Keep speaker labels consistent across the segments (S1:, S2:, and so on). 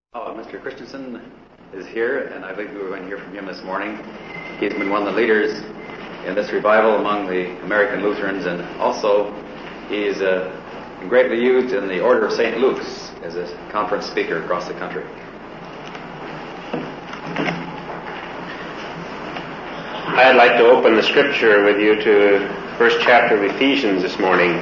S1: Mr. Christensen is here, and I believe we were going to hear from him this morning. He's been one of the leaders in this revival among the American Lutherans, and also he is greatly used in the Order of St. Luke's as a conference speaker across the country.
S2: I'd like to open the scripture with you to the first chapter of Ephesians this morning.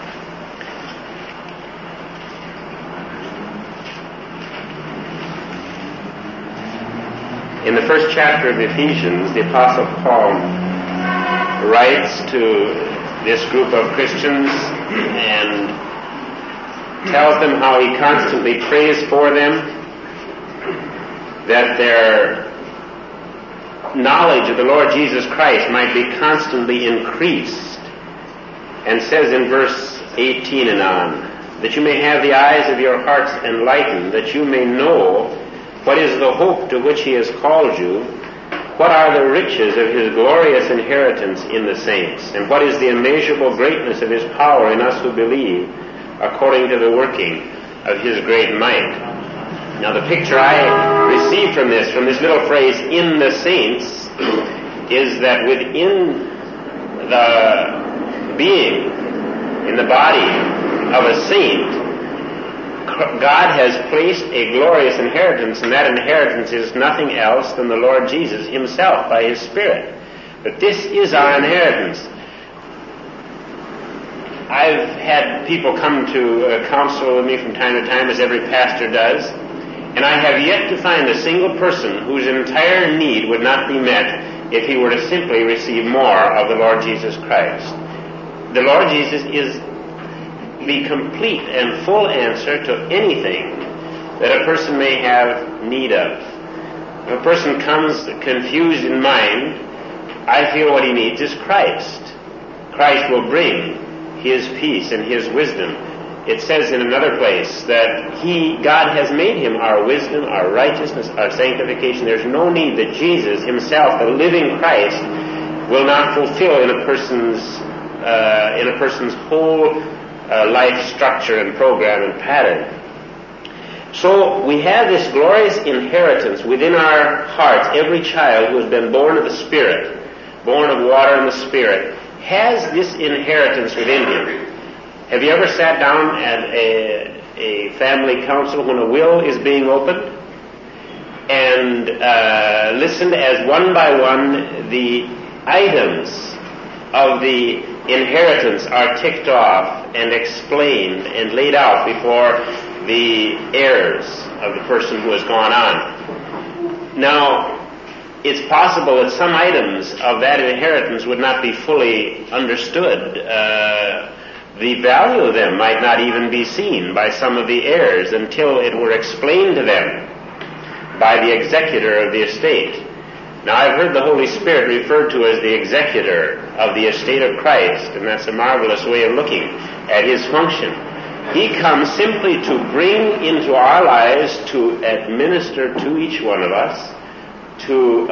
S2: In the first chapter of Ephesians, the Apostle Paul writes to this group of Christians and tells them how he constantly prays for them, that their knowledge of the Lord Jesus Christ might be constantly increased, and says in verse 18 and on, that you may have the eyes of your hearts enlightened, that you may know what is the hope to which he has called you, what are the riches of his glorious inheritance in the saints, and what is the immeasurable greatness of his power in us who believe, according to the working of his great might. Now the picture I received from this little phrase, in the saints, is that within the being, in the body of a saint, God has placed a glorious inheritance, and that inheritance is nothing else than the Lord Jesus himself by his Spirit. But this is our inheritance. I've had people come to counsel with me from time to time, as every pastor does, and I have yet to find a single person whose entire need would not be met if he were to simply receive more of the Lord Jesus Christ. The Lord Jesus is the complete and full answer to anything that a person may have need of. If a person comes confused in mind, I feel what he needs is Christ. Christ will bring his peace and his wisdom. It says in another place that God has made him our wisdom, our righteousness, our sanctification. There's no need that Jesus himself, the living Christ, will not fulfill in a person's whole life structure and program and pattern. So we have this glorious inheritance within our hearts. Every child who has been born of the Spirit, born of water and the Spirit, has this inheritance within him. Have you ever sat down at a family council when a will is being opened and listened as one by one the items of the inheritance are ticked off and explained and laid out before the heirs of the person who has gone on? Now, it's possible that some items of that inheritance would not be fully understood. The value of them might not even be seen by some of the heirs until it were explained to them by the executor of the estate. Now, I've heard the Holy Spirit referred to as the executor of the estate of Christ, and that's a marvelous way of looking at his function. He comes simply to bring into our lives, to administer to each one of us, to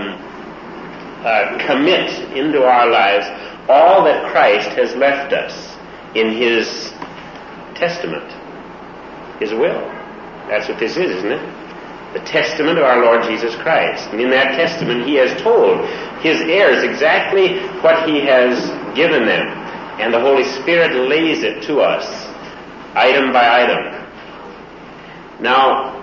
S2: commit into our lives all that Christ has left us in his testament, his will. That's what this is, isn't it? The testament of our Lord Jesus Christ. And in that testament, he has told his heirs exactly what he has given them. And the Holy Spirit lays it to us, item by item. Now,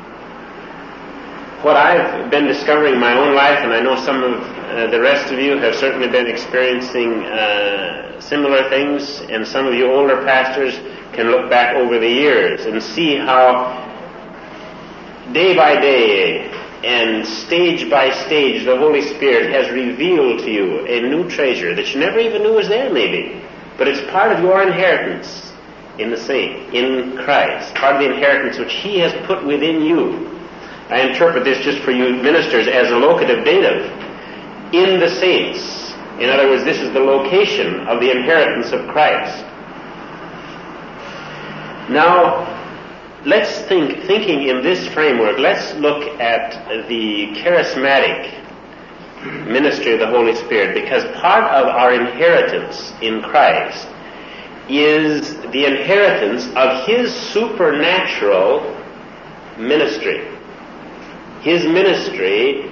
S2: what I've been discovering in my own life, and I know some of the rest of you have certainly been experiencing similar things, and some of you older pastors can look back over the years and see how day by day and stage by stage the Holy Spirit has revealed to you a new treasure that you never even knew was there maybe, but it's part of your inheritance in the saint, in Christ, part of the inheritance which he has put within you. I interpret this just for you ministers as a locative dative. In the saints. In other words, this is the location of the inheritance of Christ. Now, let's thinking in this framework, let's look at the charismatic ministry of the Holy Spirit, because part of our inheritance in Christ is the inheritance of his supernatural ministry. His ministry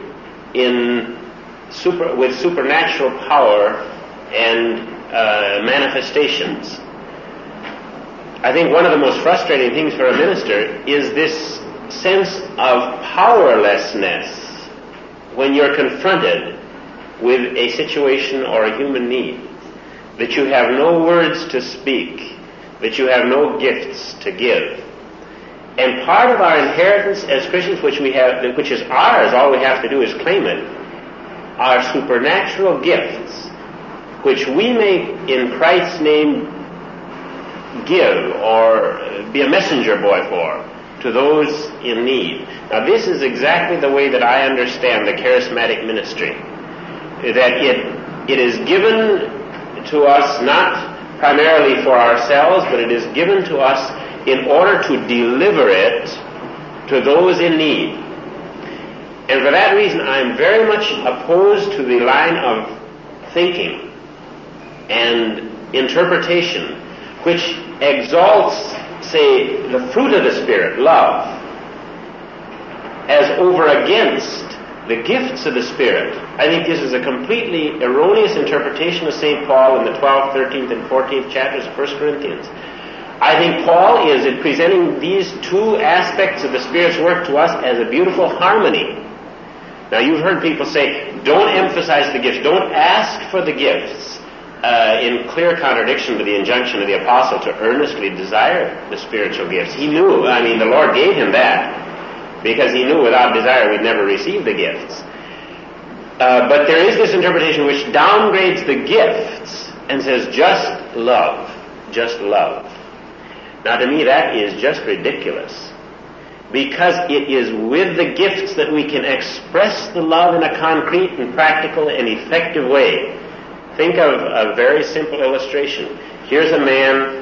S2: with supernatural power and manifestations. I think one of the most frustrating things for a minister is this sense of powerlessness when you're confronted with a situation or a human need, that you have no words to speak, that you have no gifts to give. And part of our inheritance as Christians, which is ours, all we have to do is claim it, are supernatural gifts, which we may in Christ's name give or be a messenger boy for to those in need. Now this is exactly the way that I understand the charismatic ministry, that it is given to us not primarily for ourselves, but it is given to us in order to deliver it to those in need. And for that reason, I am very much opposed to the line of thinking and interpretation which exalts, say, the fruit of the Spirit, love, as over against the gifts of the Spirit. I think this is a completely erroneous interpretation of St. Paul in the 12th, 13th, and 14th chapters of 1 Corinthians. I think Paul is presenting these two aspects of the Spirit's work to us as a beautiful harmony. Now, you've heard people say, don't emphasize the gifts, don't ask for the gifts, in clear contradiction to the injunction of the apostle to earnestly desire the spiritual gifts. He knew, the Lord gave him that, because he knew without desire we'd never receive the gifts. But there is this interpretation which downgrades the gifts and says, just love, just love. Now, to me, that is just ridiculous, because it is with the gifts that we can express the love in a concrete and practical and effective way. Think of a very simple illustration. Here's a man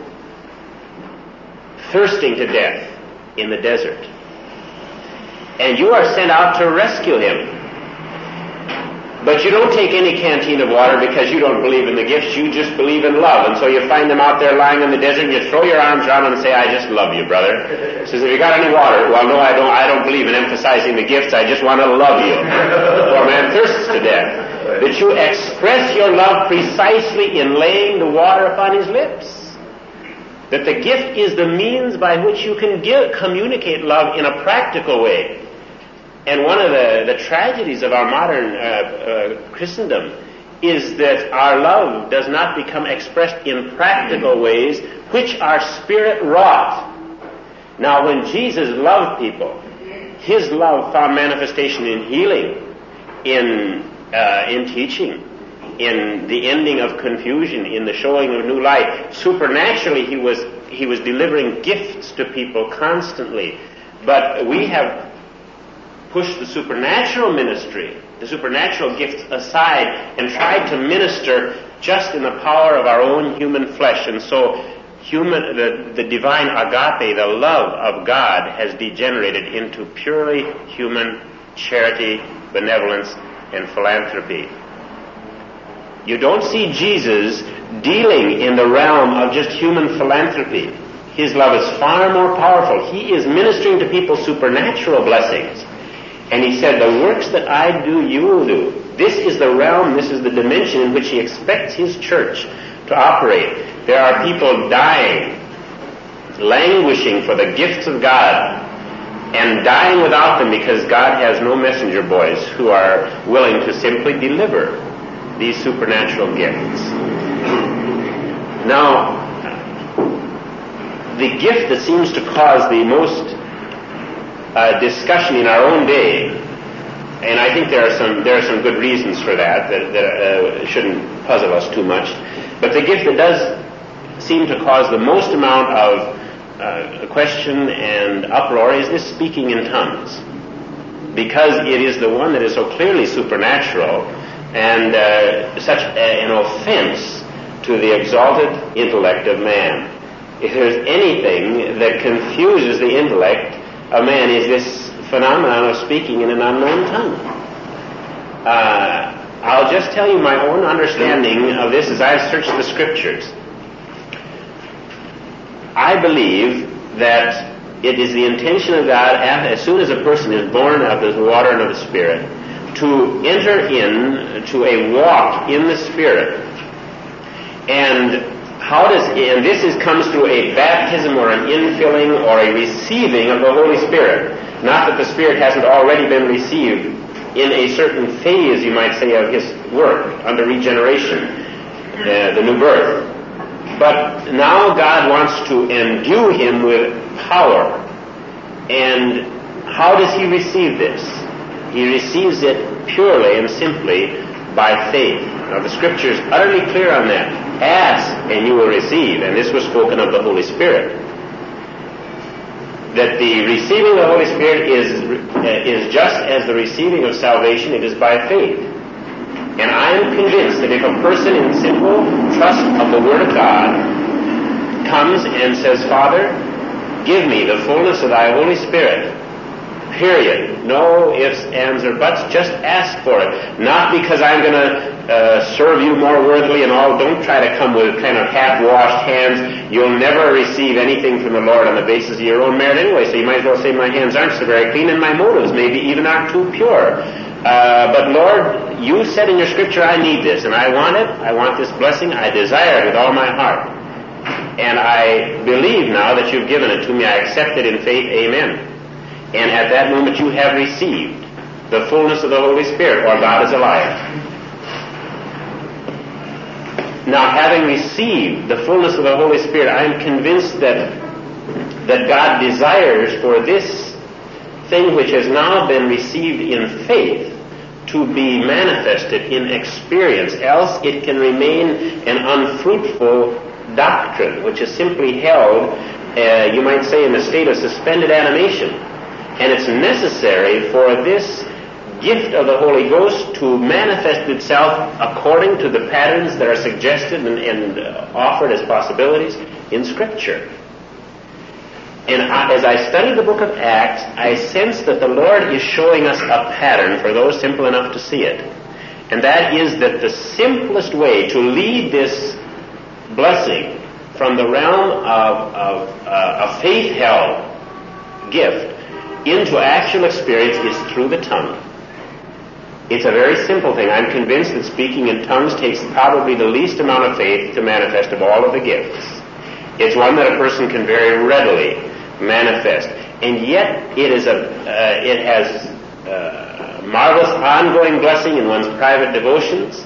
S2: thirsting to death in the desert, and you are sent out to rescue him. But you don't take any canteen of water because you don't believe in the gifts, you just believe in love. And so you find them out there lying in the desert, and you throw your arms around them and say, I just love you, brother. He says, have you got any water? Well, no, I don't believe in emphasizing the gifts, I just want to love you. Poor man thirsts to death. That you express your love precisely in laying the water upon his lips. That the gift is the means by which you can communicate love in a practical way. And one of the tragedies of our modern Christendom is that our love does not become expressed in practical ways which are Spirit wrought. Now, when Jesus loved people, his love found manifestation in healing, in teaching, in the ending of confusion, in the showing of new light. Supernaturally, he was delivering gifts to people constantly. But we have pushed the supernatural ministry, the supernatural gifts aside, and tried to minister just in the power of our own human flesh. And so the divine agape, the love of God, has degenerated into purely human charity, benevolence, and philanthropy. You don't see Jesus dealing in the realm of just human philanthropy. His love is far more powerful. He is ministering to people supernatural blessings. And he said, the works that I do, you will do. This is the realm, this is the dimension in which he expects his church to operate. There are people dying, languishing for the gifts of God, and dying without them because God has no messenger boys who are willing to simply deliver these supernatural gifts. Now, the gift that seems to cause the most discussion in our own day, and I think there are some good reasons for that shouldn't puzzle us too much, but the gift that does seem to cause the most amount of question and uproar is this speaking in tongues, because it is the one that is so clearly supernatural and such an offense to the exalted intellect of man. If there's anything that confuses the intellect of man, is this phenomenon of speaking in an unknown tongue. I'll just tell you my own understanding of this as I've searched the Scriptures. I believe that it is the intention of God, as soon as a person is born of the water and of the Spirit, to enter into a walk in the Spirit. And this comes through a baptism or an infilling or a receiving of the Holy Spirit. Not that the Spirit hasn't already been received in a certain phase, you might say, of His work under regeneration, the new birth. But now God wants to endue him with power. And how does he receive this? He receives it purely and simply by faith. Now the Scripture is utterly clear on that. Ask and you will receive. And this was spoken of the Holy Spirit. That the receiving of the Holy Spirit is just as the receiving of salvation, it is by faith. And I am convinced that if a person in simple trust of the Word of God comes and says, Father, give me the fullness of thy Holy Spirit, period. No ifs, ands, or buts. Just ask for it. Not because I'm going to serve you more worthily and all. Don't try to come with kind of half-washed hands. You'll never receive anything from the Lord on the basis of your own merit anyway, so you might as well say my hands aren't so very clean and my motives maybe even aren't too pure. But Lord, you said in your Scripture, I need this, and I want it. I want this blessing. I desire it with all my heart. And I believe now that you've given it to me. I accept it in faith. Amen. And at that moment you have received the fullness of the Holy Spirit, or God is a liar. Now, having received the fullness of the Holy Spirit, I am convinced that God desires for this thing which has now been received in faith to be manifested in experience, else it can remain an unfruitful doctrine, which is simply held, you might say, in a state of suspended animation. And it's necessary for this gift of the Holy Ghost to manifest itself according to the patterns that are suggested and offered as possibilities in Scripture. And as I study the book of Acts, I sense that the Lord is showing us a pattern for those simple enough to see it. And that is that the simplest way to lead this blessing from the realm of a faith-held gift into actual experience is through the tongue. It's a very simple thing. I'm convinced that speaking in tongues takes probably the least amount of faith to manifest of all of the gifts. It's one that a person can very readily manifest. And yet it has marvelous ongoing blessing in one's private devotions.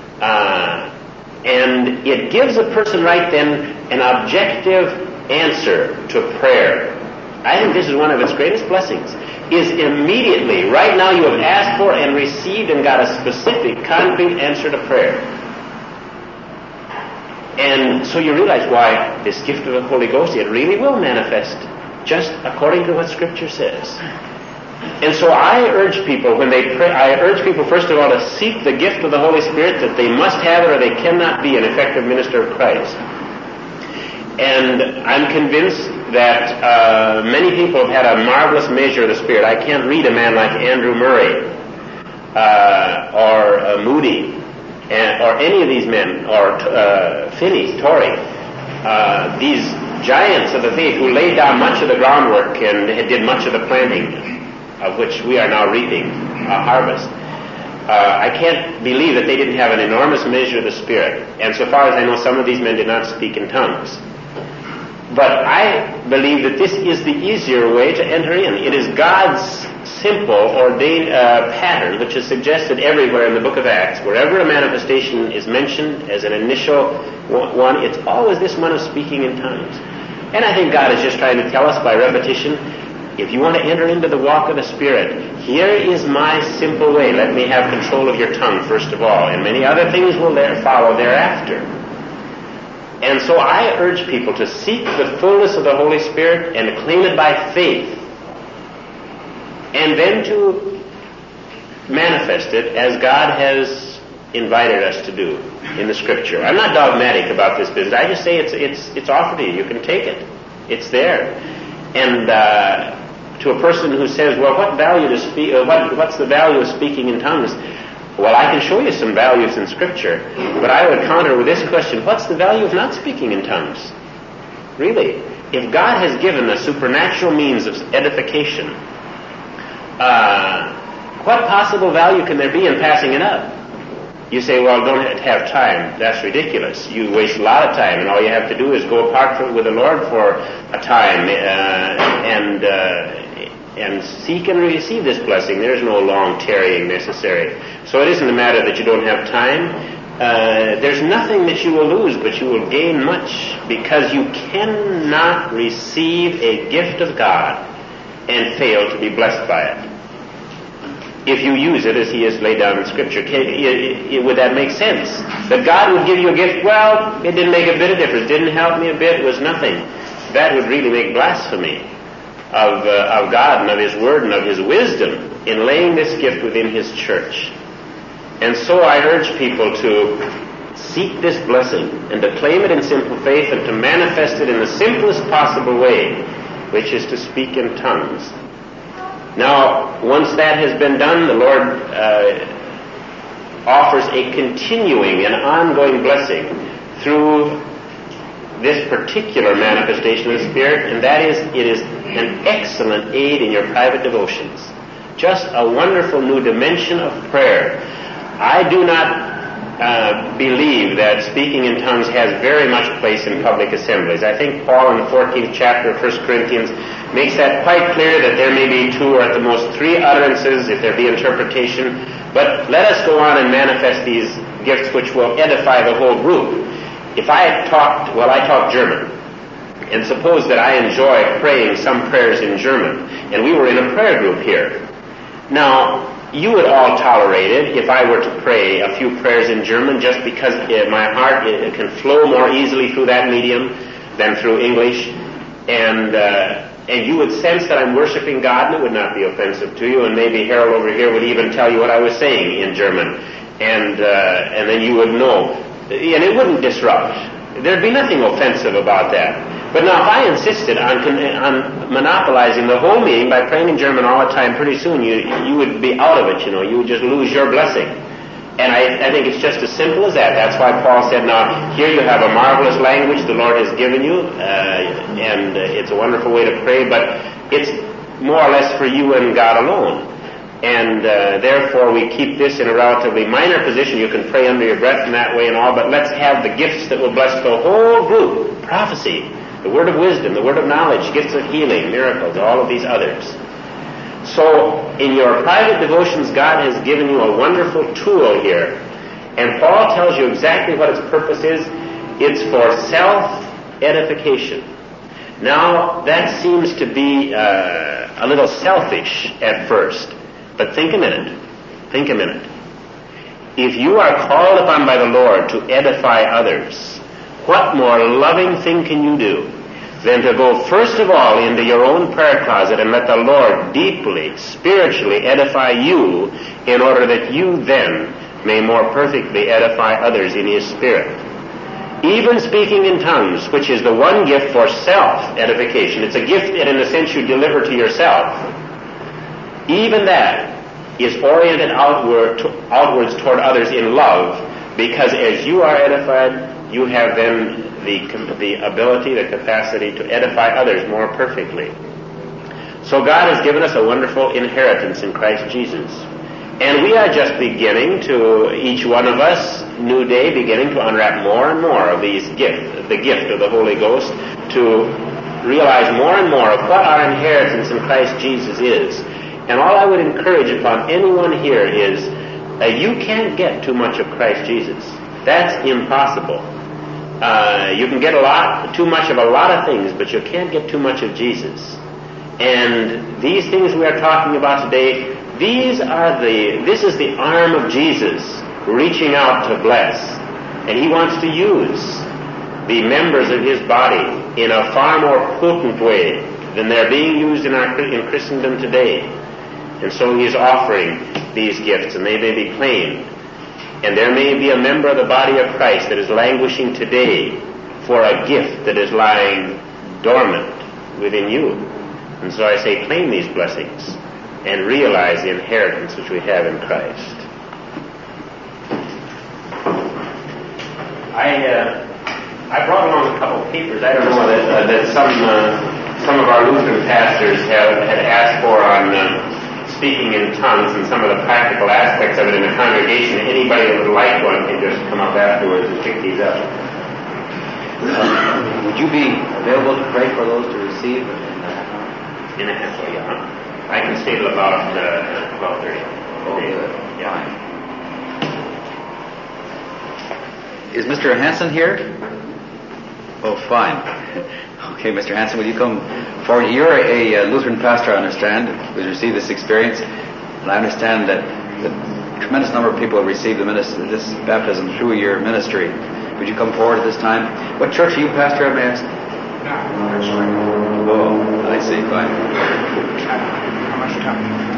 S2: And it gives a person right then an objective answer to prayer. I think this is one of its greatest blessings, is immediately, right now you have asked for and received and got a specific, concrete answer to prayer. And so you realize why this gift of the Holy Ghost, it really will manifest just according to what Scripture says. And so I urge people, when they pray, I urge people first of all to seek the gift of the Holy Spirit, that they must have it or they cannot be an effective minister of Christ. And I'm convinced that many people have had a marvelous measure of the Spirit. I can't read a man like Andrew Murray or Moody or any of these men, or Finney, Torrey, these giants of the faith who laid down much of the groundwork and did much of the planting, of which we are now reaping a harvest. I can't believe that they didn't have an enormous measure of the Spirit. And so far as I know, some of these men did not speak in tongues. But I believe that this is the easier way to enter in. It is God's simple, ordained pattern, which is suggested everywhere in the book of Acts. Wherever a manifestation is mentioned as an initial one, it's always this one of speaking in tongues. And I think God is just trying to tell us by repetition, if you want to enter into the walk of the Spirit, here is my simple way. Let me have control of your tongue, first of all, and many other things will follow thereafter. And so I urge people to seek the fullness of the Holy Spirit and to claim it by faith, and then to manifest it as God has invited us to do in the Scripture. I'm not dogmatic about this business. I just say it's offered to you. You can take it. It's there. And to a person who says, well, what value to speak? What's the value of speaking in tongues? Well, I can show you some values in Scripture, but I would counter with this question: what's the value of not speaking in tongues? Really? if God has given us supernatural means of edification, what possible value can there be in passing it up? You say, well, don't have time. That's ridiculous. You waste a lot of time, and all you have to do is go apart with the Lord for a time and seek and receive this blessing. There's no long tarrying necessary. So it isn't a matter that you don't have time. There's nothing that you will lose, but you will gain much, because you cannot receive a gift of God and fail to be blessed by it. If you use it as He has laid down in Scripture, would that make sense? That God would give you a gift, well, it didn't make a bit of difference, didn't help me a bit, it was nothing. That would really make blasphemy of God and of His Word and of His wisdom in laying this gift within His church. And so I urge people to seek this blessing and to claim it in simple faith and to manifest it in the simplest possible way, which is to speak in tongues. Now, once that has been done, the Lord offers a continuing and ongoing blessing through this particular manifestation of the Spirit, and that is, it is an excellent aid in your private devotions. Just a wonderful new dimension of prayer. I do not believe that speaking in tongues has very much place in public assemblies. I think Paul in the 14th chapter of 1 Corinthians makes that quite clear, that there may be 2 or at the most 3 utterances if there be interpretation. But let us go on and manifest these gifts which will edify the whole group. If I talk German, and suppose that I enjoy praying some prayers in German, and we were in a prayer group here. Now, you would all tolerate it if I were to pray a few prayers in German, just because my heart can flow more easily through that medium than through English, and you would sense that I'm worshiping God, and it would not be offensive to you, and maybe Harold over here would even tell you what I was saying in German, and then you would know, and it wouldn't disrupt. There'd be nothing offensive about that. But now, if I insisted on monopolizing the whole meeting by praying in German all the time, pretty soon you would be out of it, You would just lose your blessing. And I think it's just as simple as that. That's why Paul said, now, here you have a marvelous language the Lord has given you, and it's a wonderful way to pray, but it's more or less for you and God alone. And therefore we keep this in a relatively minor position. You can pray under your breath in that way and all, but let's have the gifts that will bless the whole group. Prophecy, the word of wisdom, the word of knowledge, gifts of healing, miracles, all of these others. So, in your private devotions, God has given you a wonderful tool here. And Paul tells you exactly what its purpose is. It's for self-edification. Now, that seems to be a little selfish at first. But think a minute. Think a minute. If you are called upon by the Lord to edify others, what more loving thing can you do than to go first of all into your own prayer closet and let the Lord deeply, spiritually edify you, in order that you then may more perfectly edify others in His Spirit. Even speaking in tongues, which is the one gift for self-edification, it's a gift that in a sense you deliver to yourself, even that is oriented outwards toward others in love, because as you are edified, you have then the ability, the capacity to edify others more perfectly. So God has given us a wonderful inheritance in Christ Jesus. And we are just beginning to, each one of us, new day, beginning to unwrap more and more of these gifts, the gift of the Holy Ghost, to realize more and more of what our inheritance in Christ Jesus is. And all I would encourage upon anyone here is, you can't get too much of Christ Jesus. That's impossible. You can get too much of a lot of things, but you can't get too much of Jesus. And these things we are talking about today, this is the arm of Jesus reaching out to bless. And He wants to use the members of His body in a far more potent way than they're being used in Christendom today. And so He is offering these gifts, and they may be claimed. And there may be a member of the body of Christ that is languishing today for a gift that is lying dormant within you. And so I say, claim these blessings and realize the inheritance which we have in Christ. I brought along a couple of papers. I don't know that some of our Lutheran pastors had asked for on speaking in tongues and some of the practical aspects of it in the congregation. Anybody that would like one can just come up afterwards and pick these up.
S1: Would you be available to pray for those to receive
S2: In a half hour, yeah. I can stay till about 12:30.
S1: Oh, good.
S2: Yeah.
S1: Is Mr. Hansen here? Oh, fine. Okay, Mr. Hansen, will you come forward? You're a Lutheran pastor, I understand, who's received this experience, and I understand that a tremendous number of people have received this baptism through your ministry. Would you come forward at this time? What church are you pastor at, may I ask?
S3: No,
S1: Oh, I see, fine.
S3: how much time?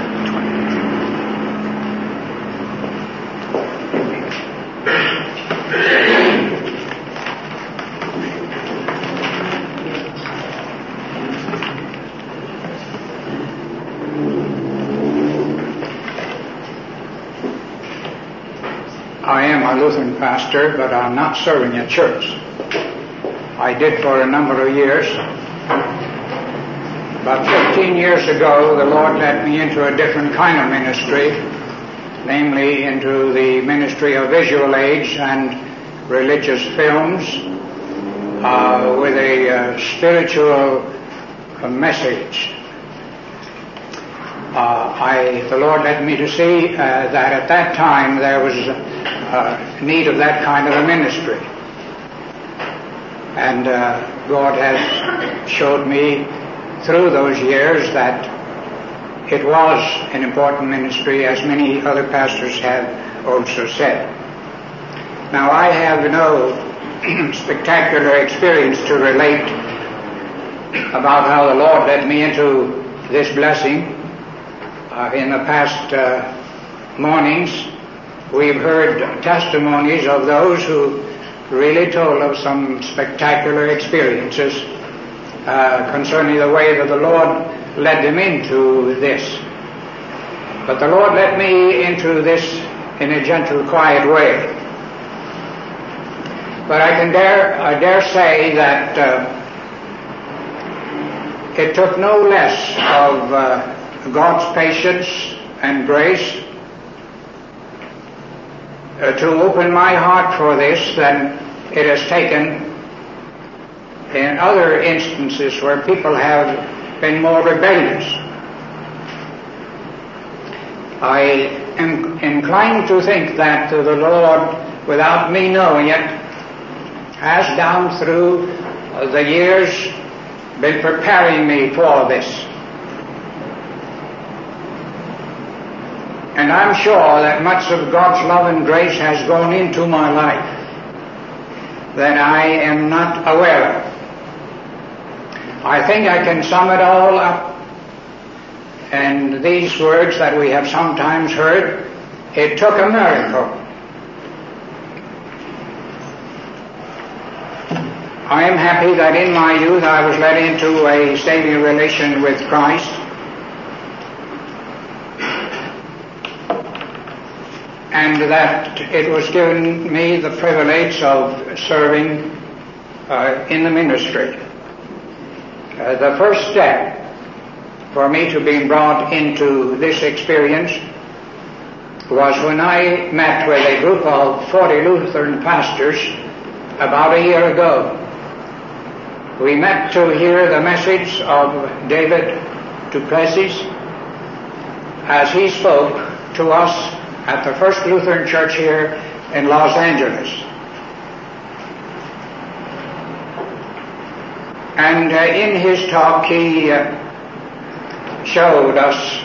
S3: I am a Lutheran pastor, but I'm not serving a church. I did for a number of years. About 15 years ago, the Lord led me into a different kind of ministry, namely into the ministry of visual aids and religious films with a spiritual message. The Lord led me to see that at that time there was need of that kind of a ministry. And God has showed me through those years that it was an important ministry, as many other pastors have also said. Now, I have no spectacular experience to relate about how the Lord led me into this blessing. In the past mornings, we've heard testimonies of those who really told of some spectacular experiences concerning the way that the Lord led them into this. But the Lord led me into this in a gentle, quiet way. But I dare say that it took no less of God's patience and grace to open my heart for this than it has taken in other instances where people have been more rebellious. I am inclined to think that the Lord, without me knowing it, has down through the years been preparing me for this. And I'm sure that much of God's love and grace has gone into my life that I am not aware of. I think I can sum it all up in these words that we have sometimes heard: it took a miracle. I am happy that in my youth I was led into a saving relation with Christ. And that it was given me the privilege of serving in the ministry. The first step for me to being brought into this experience was when I met with a group of 40 Lutheran pastors about a year ago. We met to hear the message of David Duplessis as he spoke to us at the First Lutheran Church here in Los Angeles. And in his talk he showed us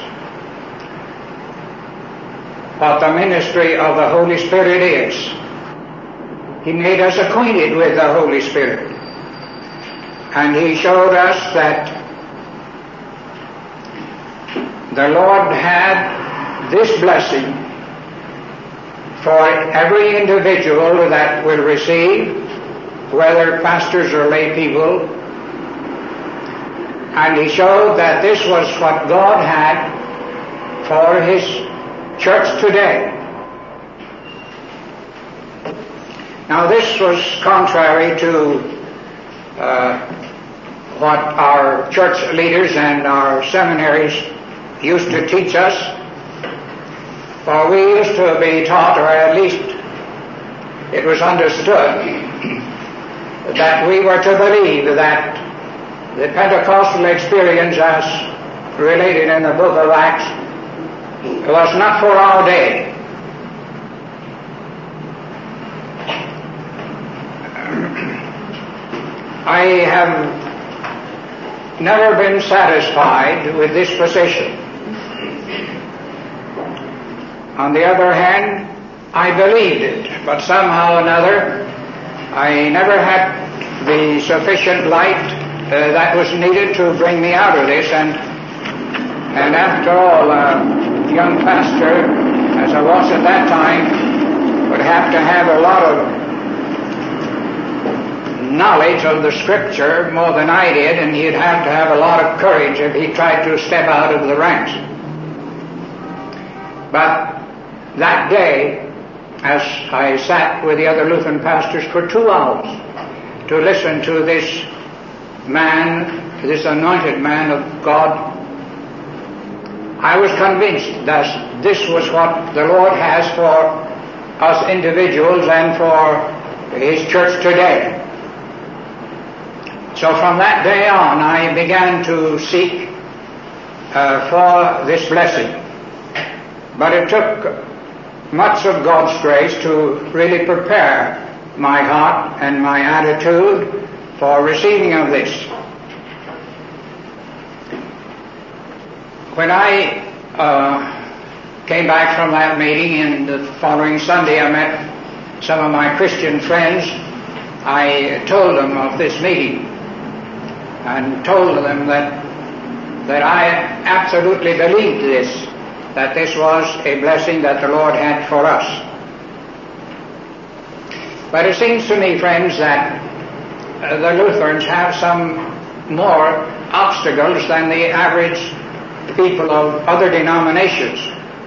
S3: what the ministry of the Holy Spirit is. He made us acquainted with the Holy Spirit. And he showed us that the Lord had this blessing for every individual that will receive, whether pastors or lay people. And he showed that this was what God had for His church today. Now this was contrary to what our church leaders and our seminaries used to teach us, for we used to be taught, or at least it was understood, that we were to believe that the Pentecostal experience as related in the book of Acts was not for our day. I have never been satisfied with this position. On the other hand, I believed it, but somehow or another I never had the sufficient light that was needed to bring me out of this, and after all, a young pastor, as I was at that time, would have to have a lot of knowledge of the Scripture more than I did, and he'd have to have a lot of courage if he tried to step out of the ranks. But that day, as I sat with the other Lutheran pastors for 2 hours to listen to this man, this anointed man of God, I was convinced that this was what the Lord has for us individuals and for His church today. So from that day on, I began to seek for this blessing. But it took much of God's grace to really prepare my heart and my attitude for receiving of this. When I came back from that meeting, and the following Sunday I met some of my Christian friends, I told them of this meeting and told them that I absolutely believed this, that this was a blessing that the Lord had for us. But it seems to me, friends, that the Lutherans have some more obstacles than the average people of other denominations.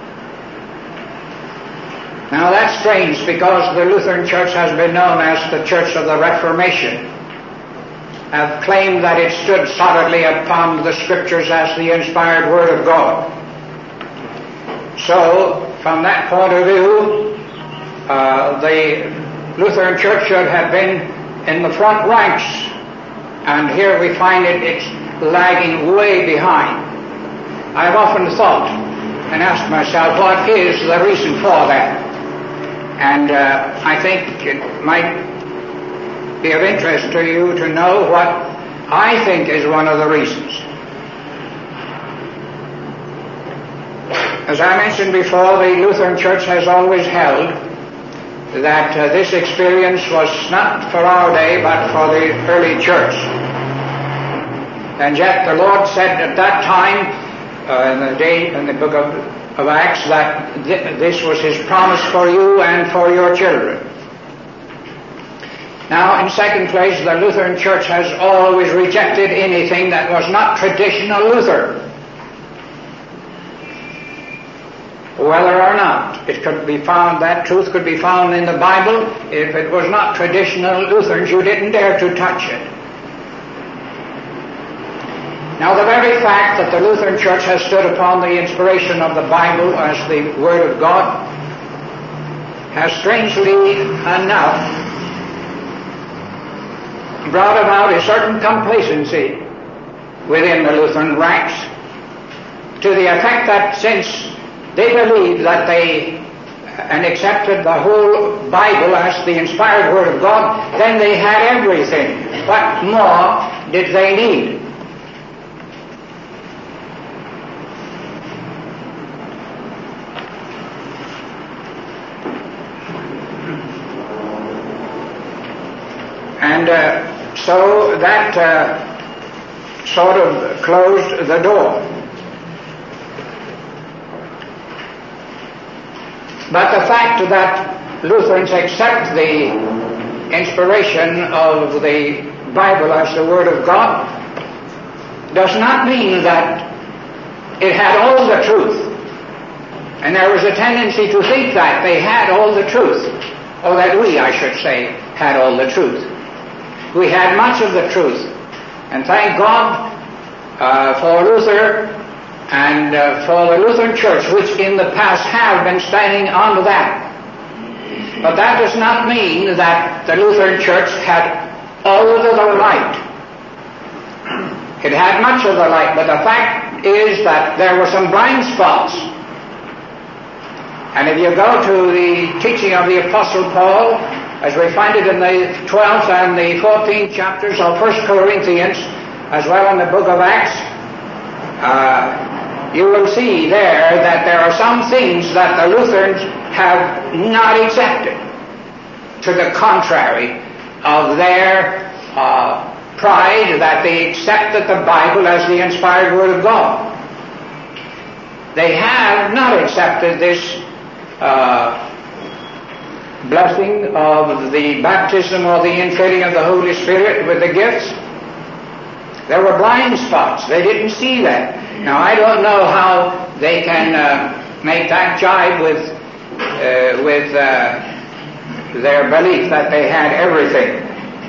S3: Now that's strange, because the Lutheran Church has been known as the Church of the Reformation, have claimed that it stood solidly upon the Scriptures as the inspired Word of God. So, from that point of view, the Lutheran Church should have been in the front ranks, and here we find it's lagging way behind. I've often thought and asked myself, what is the reason for that? And I think it might be of interest to you to know what I think is one of the reasons. As I mentioned before, the Lutheran Church has always held that this experience was not for our day, but for the early church. And yet the Lord said at that time, in the book of Acts, that this was His promise for you and for your children. Now, in second place, the Lutheran Church has always rejected anything that was not traditional Luther. Whether or not it could be found, that truth could be found in the Bible, if it was not traditional Lutherans, you didn't dare to touch it. Now, the very fact that the Lutheran Church has stood upon the inspiration of the Bible as the Word of God has, strangely enough, brought about a certain complacency within the Lutheran ranks, to the effect that since they believed that and accepted the whole Bible as the inspired Word of God, then they had everything. What more did they need? And so that sort of closed the door. But the fact that Lutherans accept the inspiration of the Bible as the Word of God does not mean that it had all the truth. And there was a tendency to think that they had all the truth. or that we, I should say, had all the truth. We had much of the truth, and thank God for Luther and for the Lutheran Church, which in the past have been standing on that. But that does not mean that the Lutheran Church had all of the light. It had much of the light, but the fact is that there were some blind spots. And if you go to the teaching of the Apostle Paul, as we find it in the 12th and the 14th chapters of 1 Corinthians, as well in the book of Acts, you will see there that there are some things that the Lutherans have not accepted, to the contrary of their pride that they accepted the Bible as the inspired Word of God. They have not accepted this blessing of the baptism or the infilling of the Holy Spirit with the gifts. There were blind spots. They didn't see that. Now, I don't know how they can make that jibe with their belief that they had everything.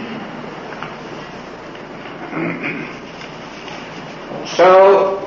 S3: So,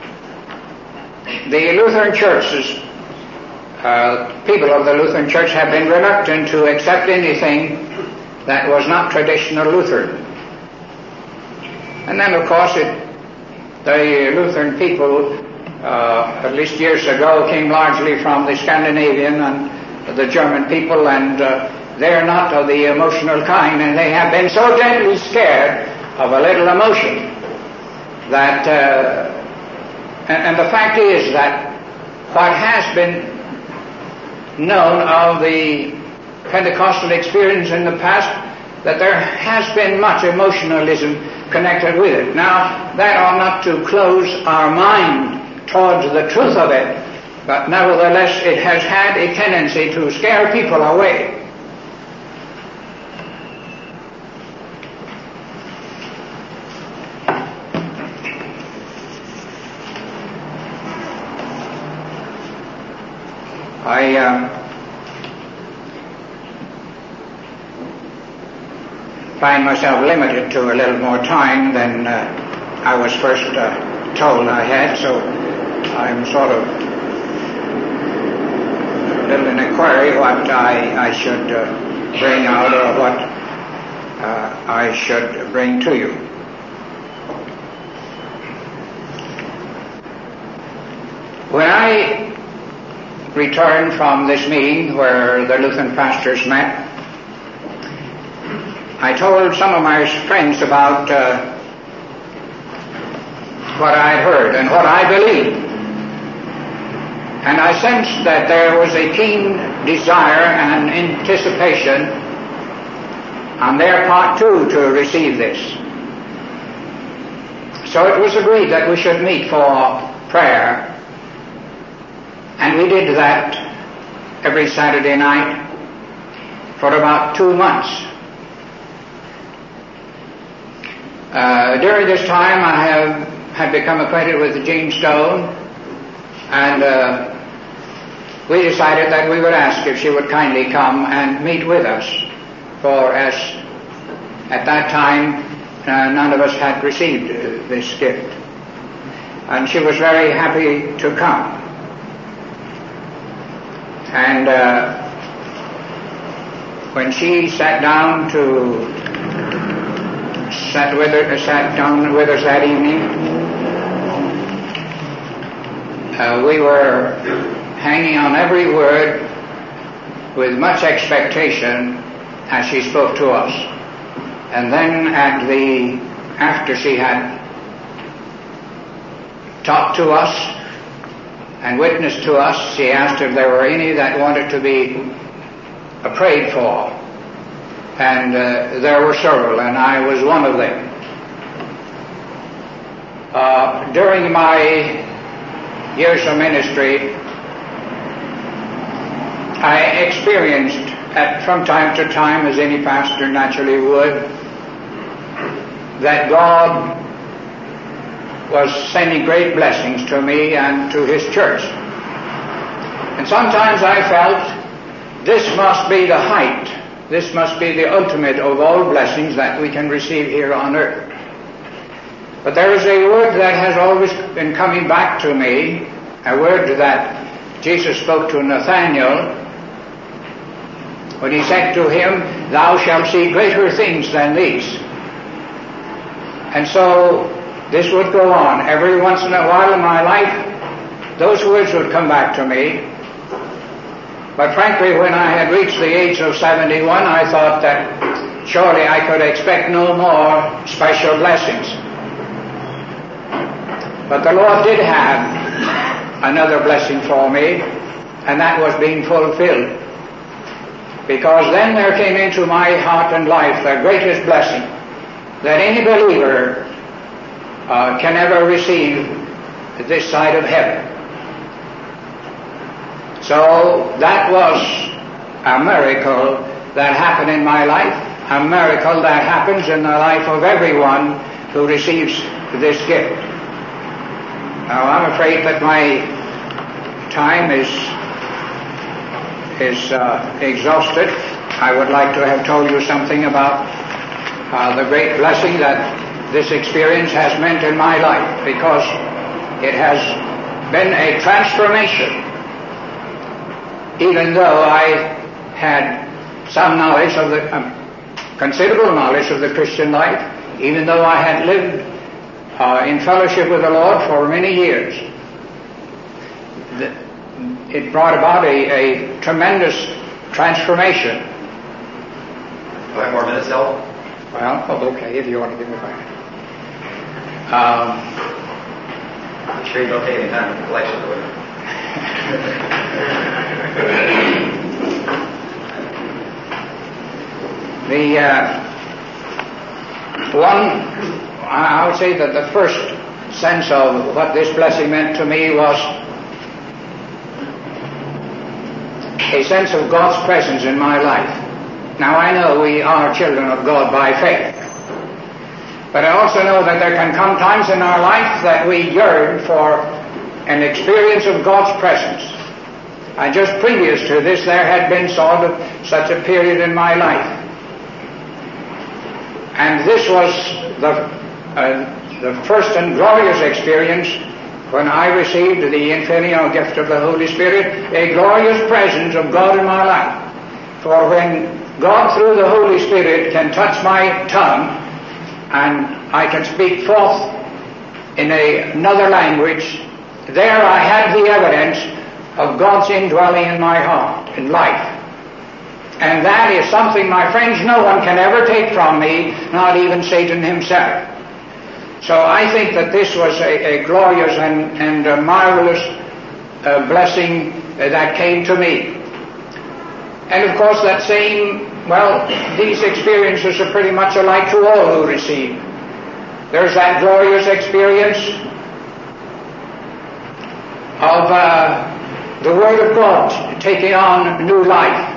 S3: the Lutheran churches, people of the Lutheran Church have been reluctant to accept anything that was not traditional Lutheran. And then, of course, the Lutheran people, at least years ago, came largely from the Scandinavian and the German people, and they're not of the emotional kind, and they have been so deadly scared of a little emotion that, and the fact is that what has been known of the Pentecostal experience in the past, that there has been much emotionalism connected with it. Now, that ought not to close our mind towards the truth of it, but nevertheless it has had a tendency to scare people away. I find myself limited to a little more time than I was first told I had, so I'm sort of a little in a query what I should bring out or what I should bring to you. When I returned from this meeting where the Lutheran pastors met, I told some of my friends about what I had heard and what I believed. And I sensed that there was a keen desire and anticipation on their part too to receive this. So it was agreed that we should meet for prayer. And we did that every Saturday night for about 2 months. During this time I had become acquainted with Jean Stone, and we decided that we would ask if she would kindly come and meet with us, for as at that time none of us had received this gift. And she was very happy to come. And when she sat down with us that evening, we were hanging on every word with much expectation as she spoke to us. And then after she had talked to us and witnessed to us, she asked if there were any that wanted to be prayed for. And there were several, and I was one of them. During my years of ministry, I experienced from time to time, as any pastor naturally would, that God was sending great blessings to me and to His church. And sometimes I felt this must be the height. This must be the ultimate of all blessings that we can receive here on earth. But there is a word that has always been coming back to me, a word that Jesus spoke to Nathanael when he said to him, "Thou shalt see greater things than these." And so this would go on. Every once in a while in my life, those words would come back to me. But frankly, when I had reached the age of 71, I thought that surely I could expect no more special blessings. But the Lord did have another blessing for me, and that was being fulfilled. Because then there came into my heart and life the greatest blessing that any believer can ever receive this side of heaven. So that was a miracle that happened in my life, a miracle that happens in the life of everyone who receives this gift. Now I'm afraid that my time is exhausted. I would like to have told you something about the great blessing that this experience has meant in my life, because it has been a transformation. Even though I had some knowledge of considerable knowledge of the Christian life, even though I had lived in fellowship with the Lord for many years, it brought about a tremendous transformation.
S1: 5 more minutes, Al?
S3: Well, okay, if you want to give me 5 minutes.
S1: I'm sure you don't take any time in the collection, would you? I would say that the first sense of what this blessing meant to me was a sense of God's presence in my life. Now I know we are children of God by faith, but I also know that there can come times in our life that we yearn for an experience of God's presence. And just previous to this, there had been such a period in my life. And this was the first and glorious experience when I received the infinitive gift of the Holy Spirit, a glorious presence of God in my life. For when God through the Holy Spirit can touch my tongue and I can speak forth in another language, there I had the evidence of God's indwelling in my heart, in life. And that is something, my friends, no one can ever take from me, not even Satan himself. So I think that this was a glorious and a marvelous blessing that came to me. And of course these experiences are pretty much alike to all who receive. There's that glorious experience of the Word of God taking on new life.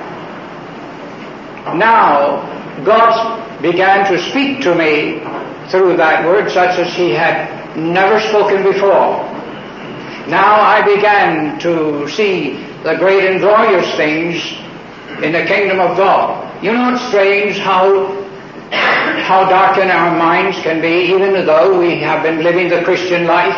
S1: Now, God began to speak to me through that Word such as He had never spoken before. Now I began to see the great and glorious things in the kingdom of God. You know, it's strange how darkened our minds can be, even though we have been living the Christian life.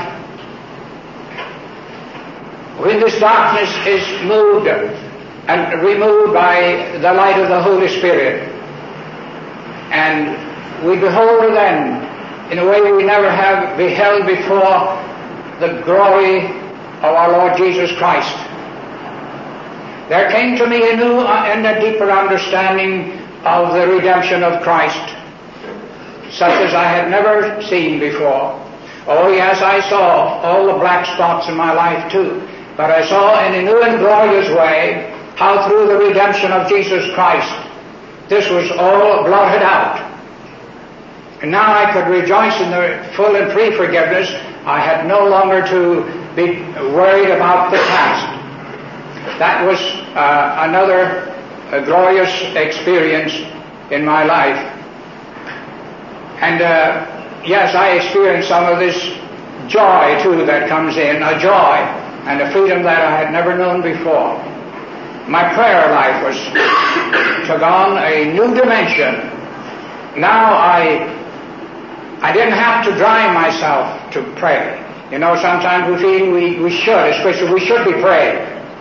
S1: When this darkness is moved and removed by the light of the Holy Spirit, and we behold then, in a way we never have beheld before, the glory of our Lord Jesus Christ. There came to me a new and a deeper understanding of the redemption of Christ, such as I had never seen before. Oh yes, I saw all the black spots in my life too, but I saw in a new and glorious way how through the redemption of Jesus Christ, this was all blotted out. And now I could rejoice in the full and free forgiveness. I had no longer to be worried about the past. That was another glorious experience in my life. And yes, I experienced some of this joy too that comes in, a joy and a freedom that I had never known before.
S3: my prayer life was took on a new dimension. Now I didn't have to drive myself to pray. You know, sometimes we feel we should, as Christians, we should be praying.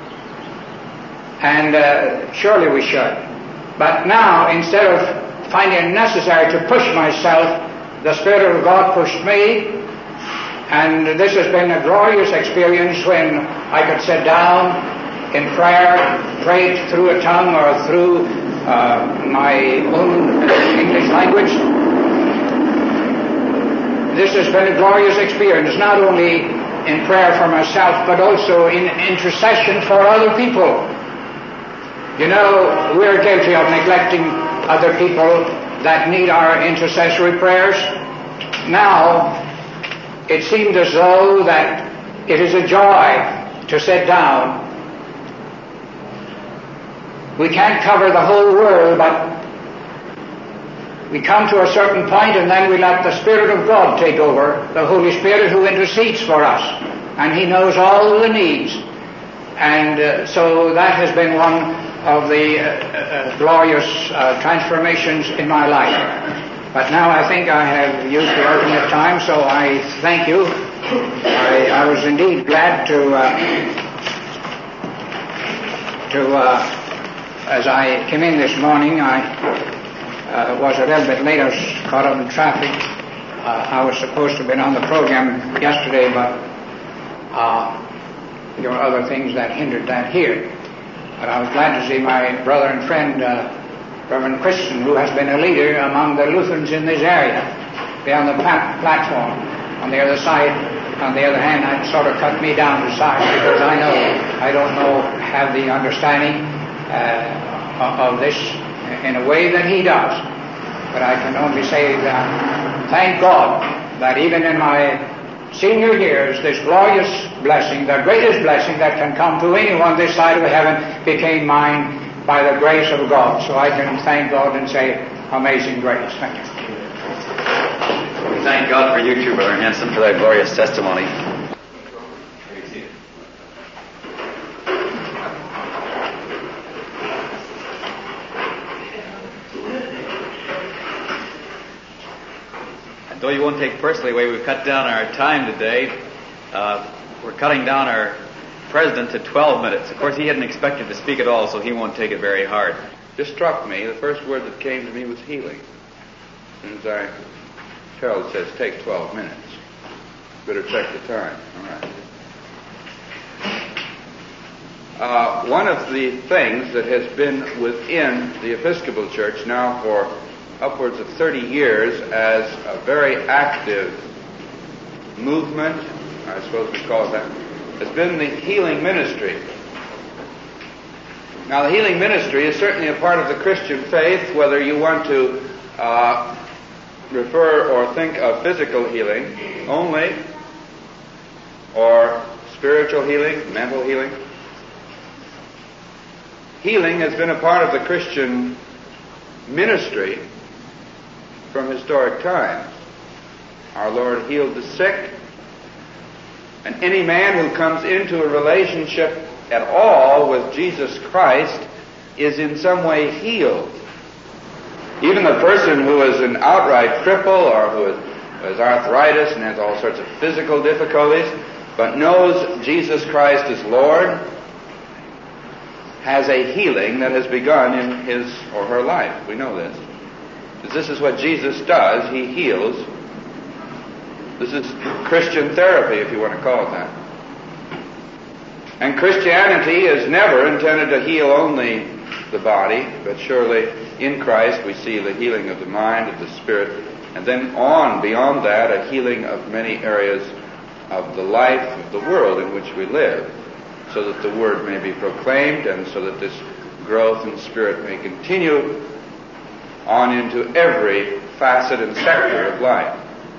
S3: And surely we should. But now, instead of finding it necessary to push myself, the Spirit of God pushed me. And this has been a glorious experience when I could sit down in prayer, pray through a tongue or through my own English language. This has been a glorious experience, not only in prayer for myself, but also in intercession for other people. You know, we're guilty of neglecting other people that need our intercessory prayers. Now, it seems as though that it is a joy to sit down. We can't cover the whole world, but we come to a certain point and then we let the Spirit of God take over, the Holy Spirit who intercedes for us. And He knows all the needs. And so that has been one of the glorious transformations in my life. But now I think I have used the ultimate time, so I thank you. I was indeed glad to as I came in this morning, I was a little bit late. I was caught up in traffic. I was supposed to have been on the program yesterday, but there were other things that hindered that here. But I was glad to see my brother and friend, Reverend Christian, who has been a leader among the Lutherans in this area, be on the platform. On the other side, on the other hand, that sort of cut me down to size because I don't have the understanding of this in a way that he does. But I can only say that thank God that even in my senior years, this glorious blessing, the greatest blessing that can come to anyone this side of heaven, became mine by the grace of God. So I can thank God and say, amazing grace. Thank you.
S1: We thank God for you too, Brother Hanson, for that glorious testimony. Though you won't take personally away, we've cut down our time today. We're cutting down our president to 12 minutes. Of course, he hadn't expected to speak at all, so he won't take it very hard.
S4: Just struck me, the first word that came to me was healing. As I tell, it says take 12 minutes. Better check the time. All right. One of the things that has been within the Episcopal Church now for upwards of 30 years as a very active movement, I suppose we call it that, has been the healing ministry. Now, the healing ministry is certainly a part of the Christian faith, whether you want to refer or think of physical healing only, or spiritual healing, mental healing. Healing has been a part of the Christian ministry from historic times. Our Lord healed the sick, and any man who comes into a relationship at all with Jesus Christ is in some way healed. Even the person who is an outright cripple or who has arthritis and has all sorts of physical difficulties, but knows Jesus Christ as Lord, has a healing that has begun in his or her life. We know this. This is what Jesus does. He heals. This is Christian therapy, if you want to call it that. And Christianity is never intended to heal only the body, but surely in Christ we see the healing of the mind, of the spirit, and then on, beyond that, a healing of many areas of the life of the world in which we live, so that the Word may be proclaimed and so that this growth in spirit may continue on into every facet and sector of life.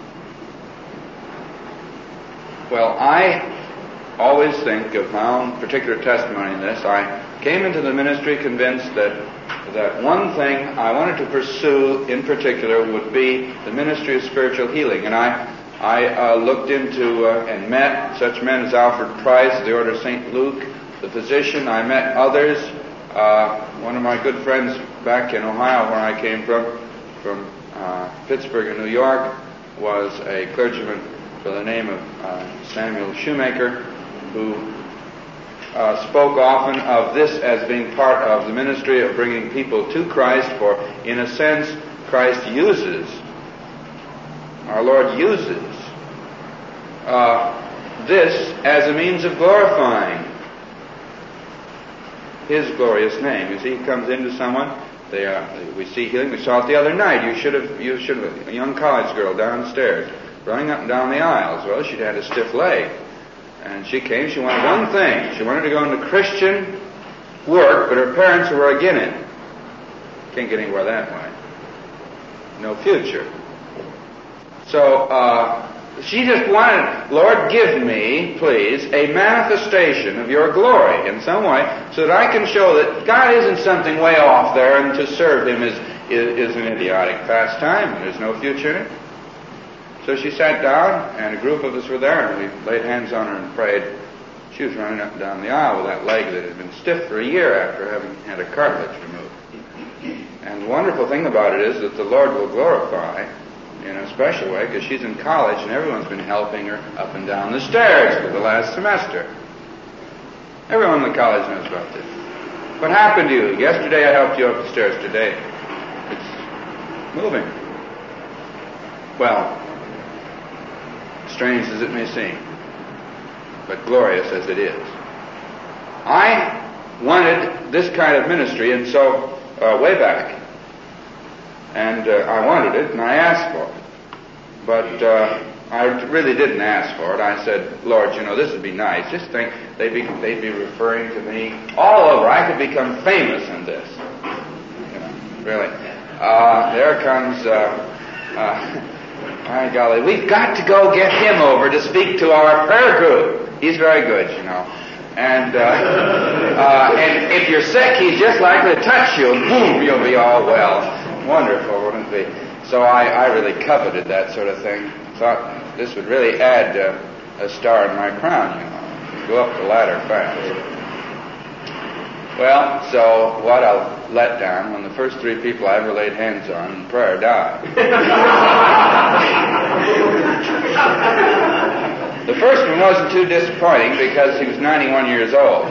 S4: Well, I always think of my own particular testimony in this. I came into the ministry convinced that one thing I wanted to pursue in particular would be the ministry of spiritual healing. And I looked into and met such men as Alfred Price, the Order of St. Luke, the physician. I met others One of my good friends back in Ohio, where I came from Pittsburgh in New York, was a clergyman by the name of Samuel Shoemaker, who spoke often of this as being part of the ministry of bringing people to Christ, for in a sense Christ uses, our Lord uses this as a means of glorifying His glorious name. You see, He comes into someone, we see healing. We saw it the other night. You should have, a young college girl downstairs, running up and down the aisles. Well, she'd had a stiff leg. And she came, she wanted one thing. She wanted to go into Christian work, but her parents were against it. Can't get anywhere that way. No future. So, she just wanted, Lord, give me, please, a manifestation of your glory in some way, so that I can show that God isn't something way off there, and to serve Him is an idiotic pastime, and there's no future in it. So she sat down, and a group of us were there, and we laid hands on her and prayed. She was running up and down the aisle with that leg that had been stiff for a year after having had a cartilage removed. And the wonderful thing about it is that the Lord will glorify in a special way, because she's in college and everyone's been helping her up and down the stairs for the last semester. Everyone in the college knows about this. What happened to you? Yesterday I helped you up the stairs. Today it's moving. Well, strange as it may seem, but glorious as it is. I wanted this kind of ministry, and so way back. And I wanted it, and I asked for it. But I really didn't ask for it. I said, Lord, you know, this would be nice. Just think, they'd be referring to me all over. I could become famous in this. You know, really. There comes, my golly, we've got to go get him over to speak to our prayer group. He's very good, you know. And if you're sick, he's just likely to touch you, and boom, you'll be all well. Wonderful, wouldn't it be? So I really coveted that sort of thing. Thought this would really add a star in my crown, you know. Go up the ladder fast. Well, so what a letdown when the first three people I ever laid hands on in prayer died. The first one wasn't too disappointing because he was 91 years old.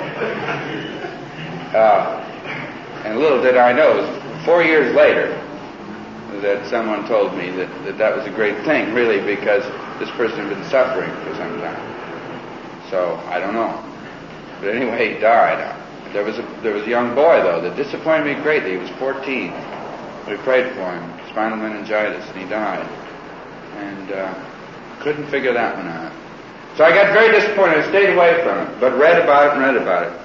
S4: And little did I know, it was 4 years later that someone told me that was a great thing, really, because this person had been suffering for some time. So, I don't know. But anyway, he died. There was a young boy, though, that disappointed me greatly. He was 14. We prayed for him, spinal meningitis, and he died. And couldn't figure that one out. So I got very disappointed. I stayed away from it, but read about it.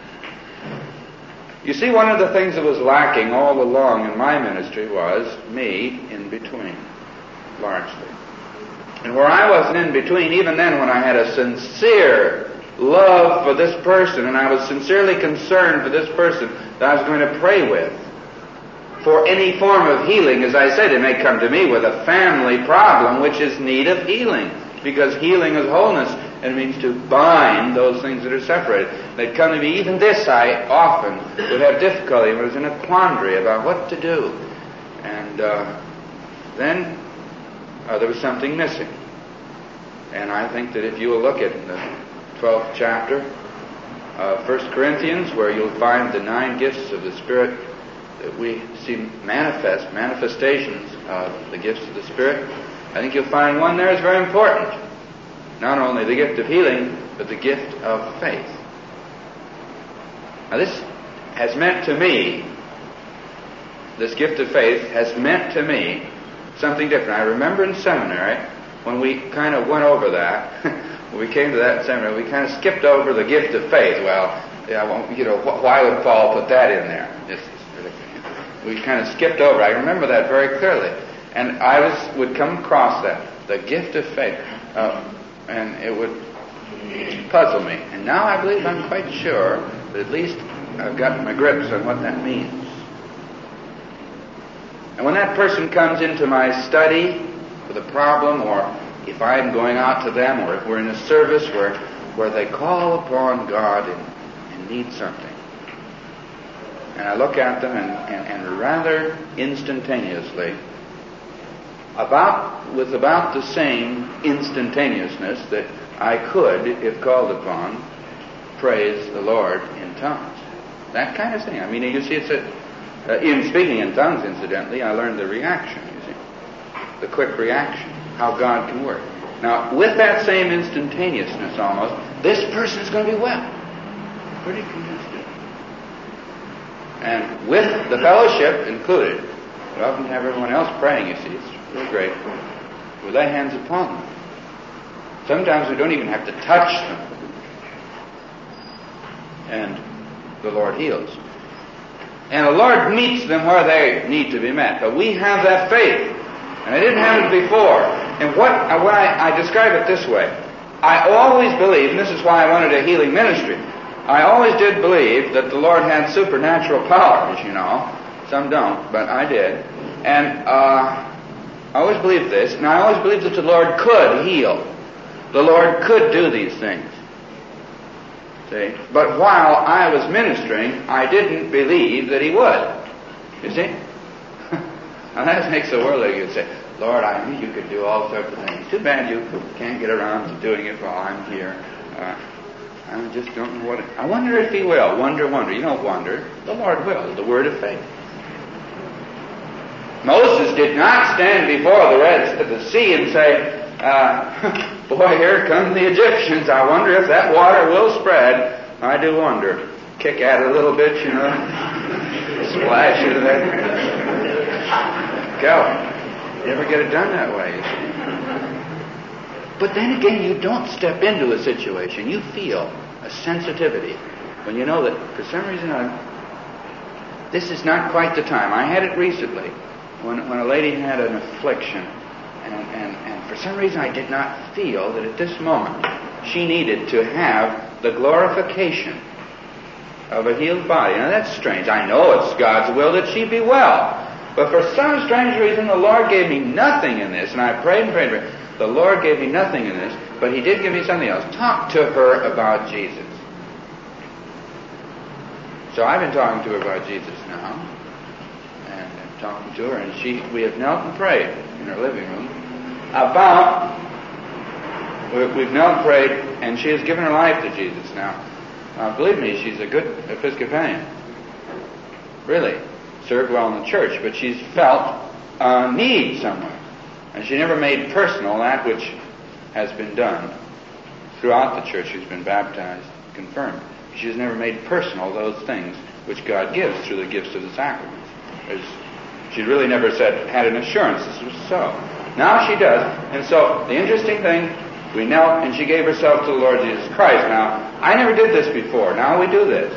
S4: You see, one of the things that was lacking all along in my ministry was me in between, largely. And where I wasn't in between, even then when I had a sincere love for this person, and I was sincerely concerned for this person that I was going to pray with, for any form of healing, as I said, it may come to me with a family problem which is need of healing, because healing is wholeness, and it means to bind those things that are separated. They'd come to me, even this I often would have difficulty when I was in a quandary about what to do. And then there was something missing. And I think that if you will look at the 12th chapter of 1 Corinthians, where you'll find the 9 gifts of the Spirit, that we see manifestations of the gifts of the Spirit, I think you'll find one there is very important. Not only the gift of healing, but the gift of faith. Now this has meant to me, this gift of faith has meant to me something different. I remember in seminary, when we kind of went over that, when we came to that seminary, we kind of skipped over the gift of faith. Well, why would Paul put that in there? We kind of skipped over. I remember that very clearly. And I would come across that, the gift of faith, and it would puzzle me. And now I believe I'm quite sure that at least I've got my grips on what that means. And when that person comes into my study with a problem, or if I'm going out to them, or if we're in a service where they call upon God and need something, and I look at them and rather instantaneously, with about the same instantaneousness that I could, if called upon, praise the Lord in tongues. That kind of thing. I mean, you see, it's in speaking in tongues, incidentally, I learned the reaction, you see. The quick reaction. How God can work. Now, with that same instantaneousness almost, this person is going to be well. Pretty convinced of it. And with the fellowship included, we often have everyone else praying, you see. It's really great. We lay hands upon them. Sometimes we don't even have to touch them. And the Lord heals. And the Lord meets them where they need to be met. But we have that faith. And I didn't have it before. And when I describe it this way, I always believed, and this is why I wanted a healing ministry, I always did believe that the Lord had supernatural powers, you know. Some don't, but I did. And I always believed this, and I always believed that the Lord could heal. The Lord could do these things. See? But while I was ministering, I didn't believe that He would. You see? Now that makes the world of you say, Lord, I knew you could do all sorts of things. Too bad you can't get around to doing it while I'm here. I just don't know what it... I wonder if He will. Wonder. You don't wonder. The Lord will. The word of faith. Moses did not stand before the sea and say, boy, here come the Egyptians. I wonder if that water will spread. I do wonder. Kick at it a little bit, you know. Splash into that. Go. You never get it done that way, you see. But then again, you don't step into a situation. You feel a sensitivity when you know that for some reason this is not quite the time. I had it recently when a lady had an affliction, and for some reason I did not feel that at this moment she needed to have the glorification of a healed body. Now that's strange. I know it's God's will that she be well. But for some strange reason, the Lord gave me nothing in this, and I prayed and prayed and prayed. The Lord gave me nothing in this, but He did give me something else. Talk to her about Jesus. So I've been talking to her about Jesus now, and I'm talking to her, and we have knelt and prayed in her living room we've knelt and prayed, and she has given her life to Jesus now. Believe me, she's a good Episcopalian. Really. Served well in the church, but she's felt a need somewhere. And she never made personal that which has been done throughout the church. She's been baptized, confirmed. She has never made personal those things which God gives through the gifts of the sacraments. She really never had an assurance this was so. Now she does. And so the interesting thing, we knelt and she gave herself to the Lord Jesus Christ. Now, I never did this before. Now we do this.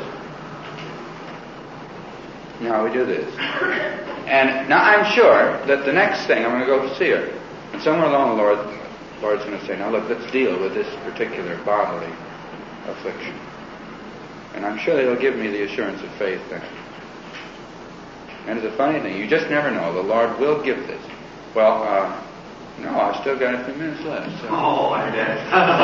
S4: And now I'm sure that the next thing, I'm going to go to see her. And somewhere along the Lord's going to say, now look, let's deal with this particular bodily affliction. And I'm sure that He'll give me the assurance of faith then. And it's a funny thing, you just never know. The Lord will give this. Well, no, I've still got a few minutes left. So.
S1: Oh, I did.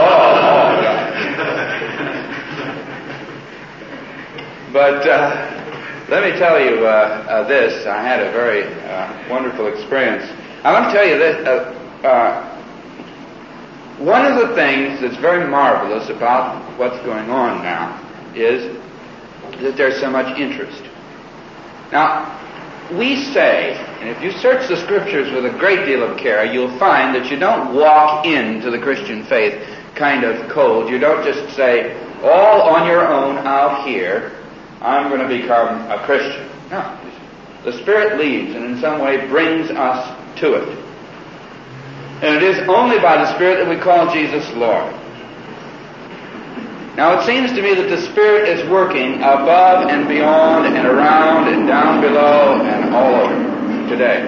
S4: But let me tell you this. I had a very wonderful experience. I want to tell you this. One of the things that's very marvelous about what's going on now is that there's so much interest. Now, we say, and if you search the Scriptures with a great deal of care, you'll find that you don't walk into the Christian faith kind of cold. You don't just say, all on your own out here, I'm going to become a Christian. No. The Spirit leads and in some way brings us to it. And it is only by the Spirit that we call Jesus Lord. Now it seems to me that the Spirit is working above and beyond and around and down below and all over today.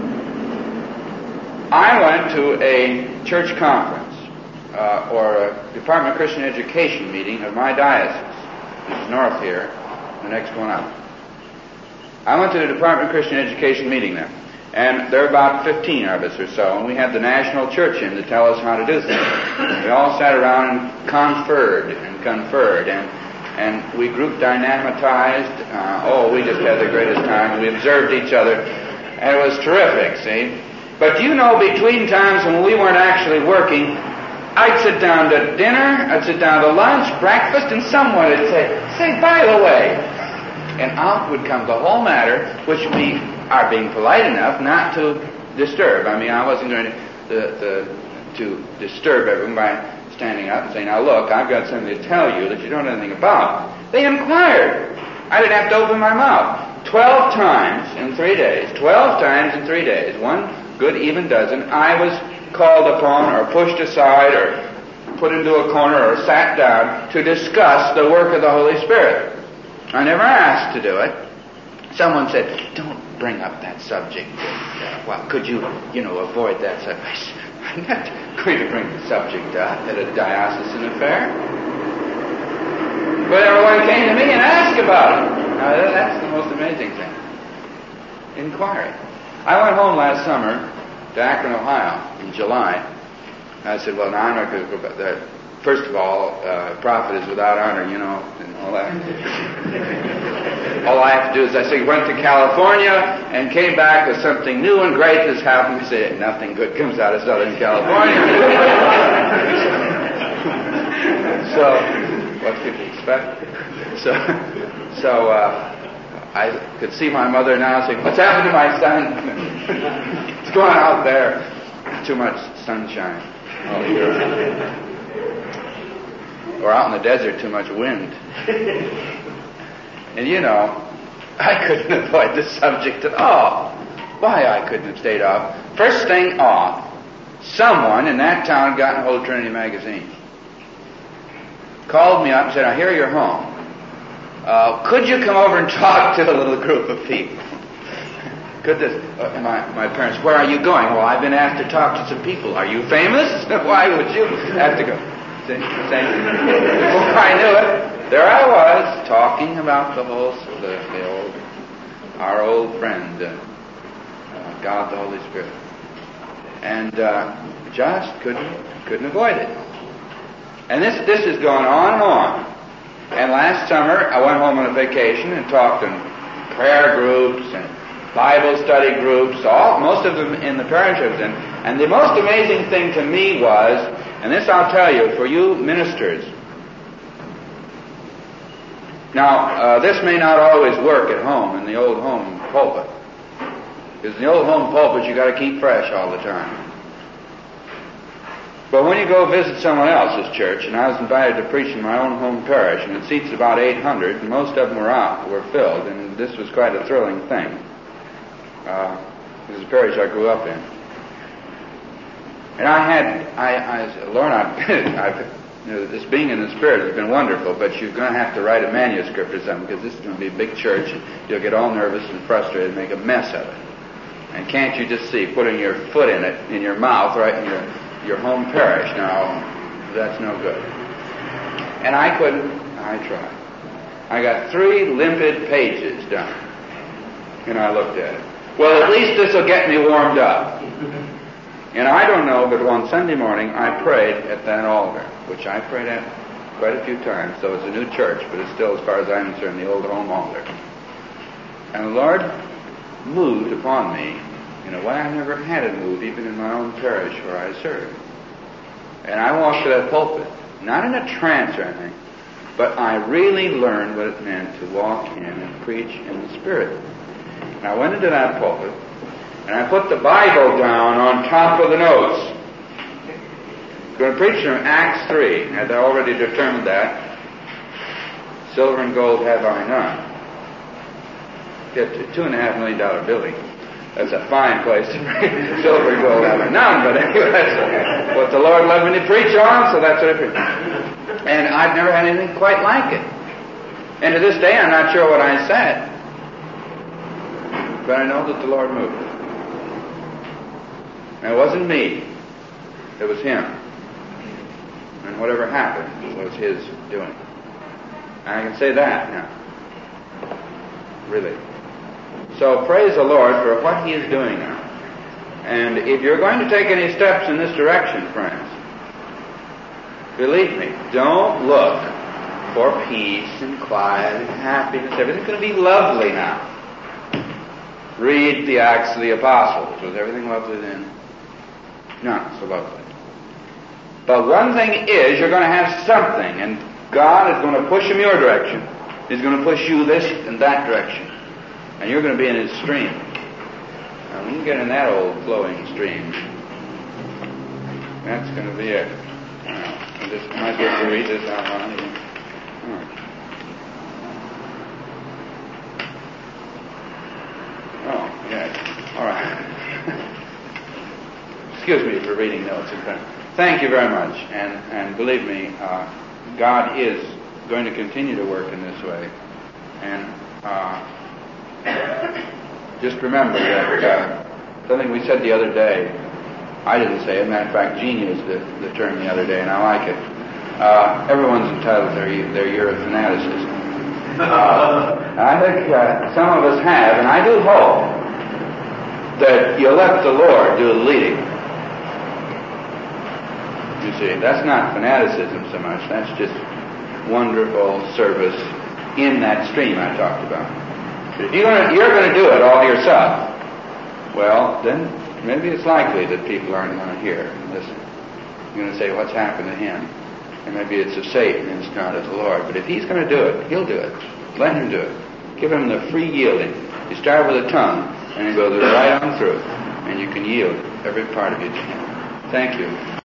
S4: I went to a church conference or a Department of Christian Education meeting of my diocese, which is north here, the next one up. I went to the Department of Christian Education meeting there. And there were about 15 of us or so, and we had the national church in to tell us how to do things. We all sat around and conferred, and we group dynamitized. We just had the greatest time. We observed each other, and it was terrific, see? But you know, between times when we weren't actually working, I'd sit down to dinner, I'd sit down to lunch, breakfast, and someone would say, by the way, and out would come the whole matter, which we are being polite enough not to disturb. I mean, I wasn't going to disturb everyone by standing up and saying, now look, I've got something to tell you that you don't know anything about. They inquired. I didn't have to open my mouth. 12 times in 3 days. 12 times in 3 days. One good even dozen. I was called upon or pushed aside or put into a corner or sat down to discuss the work of the Holy Spirit. I never asked to do it. Someone said, don't bring up that subject. Well, could you avoid that subject? I'm not going to bring the subject up at a diocesan affair. But everyone came to me and asked about it. Now, that's the most amazing thing. Inquiry. I went home last summer to Akron, Ohio, in July. I said, well, now I'm not going to go back there. First of all, prophet is without honor, and all that. All I have to do is, I say, went to California and came back with something new and great that's happened. You say, nothing good comes out of Southern California. So, what could you expect? So I could see my mother now saying, what's happened to my son? It's going out there. Too much sunshine all year. Or out in the desert, too much wind. And I couldn't avoid the subject at all. Why I couldn't have stayed off? First thing off, someone in that town got a hold of Trinity Magazine. Called me up and said, I hear you're home. Could you come over and talk to a little group of people? My parents, where are you going? Well, I've been asked to talk to some people. Are you famous? Why would you have to go? Before I knew it, there I was talking about our old friend, God the Holy Spirit, and just couldn't avoid it. And this has gone on and on. And last summer I went home on a vacation and talked in prayer groups and Bible study groups, most of them in the parish I was in. And the most amazing thing to me was, and this I'll tell you, for you ministers. Now, this may not always work at home in the old home pulpit. Because in the old home pulpit you got to keep fresh all the time. But when you go visit someone else's church, and I was invited to preach in my own home parish, and it seats about 800, and most of them were filled, and this was quite a thrilling thing. This is a parish I grew up in. And Lorna, this being in the Spirit has been wonderful, but you're going to have to write a manuscript or something, because this is going to be a big church, and you'll get all nervous and frustrated and make a mess of it. And can't you just see putting your foot in it, in your mouth, right in your home parish? Now, that's no good. And I couldn't. I tried. I got 3 limpid pages done. And I looked at it. Well, at least this will get me warmed up. And I don't know, but one Sunday morning I prayed at that altar, which I prayed at quite a few times, so it's a new church, but it's still, as far as I'm concerned, the old home altar. And the Lord moved upon me in a way I never had it moved, even in my own parish where I served. And I walked to that pulpit, not in a trance or anything, but I really learned what it meant to walk in and preach in the Spirit. And I went into that pulpit, and I put the Bible down on top of the notes. I'm going to preach from Acts 3, as I already determined that. Silver and gold have I none. Get a $2.5 million building. That's a fine place to preach. Silver and gold have I none, but anyway, that's what the Lord led me to preach on, so that's what I preached. And I've never had anything quite like it. And to this day, I'm not sure what I said. But I know that the Lord moved. And it wasn't me. It was Him. And whatever happened was His doing. And I can say that now. Really. So praise the Lord for what He is doing now. And if you're going to take any steps in this direction, friends, believe me, don't look for peace and quiet and happiness. Everything's going to be lovely now. Read the Acts of the Apostles. Was everything lovely then? Not so lovely. But one thing is, you're going to have something, and God is going to push him your direction. He's going to push you this and that direction. And you're going to be in his stream. And when you get in that old flowing stream, that's going to be it. I just might be able to read this out loud. Oh, yes. All right. Excuse me for reading notes in front. Thank you very much. And believe me, God is going to continue to work in this way. And just remember that something we said the other day, I didn't say it. As a matter of fact, Gene used the term the other day, and I like it. Everyone's entitled to their year of fanaticism. I think some of us have, and I do hope that you'll let the Lord do the leading. You see, that's not fanaticism so much. That's just wonderful service in that stream I talked about. But if you're going to do it all yourself, well, then maybe it's likely that people aren't going to hear and listen. You're going to say, what's happened to him? And maybe it's of Satan and it's not of the Lord. But if he's going to do it, he'll do it. Let him do it. Give him the free yielding. You start with the tongue and it goes right on through. And you can yield every part of you to him. Thank you.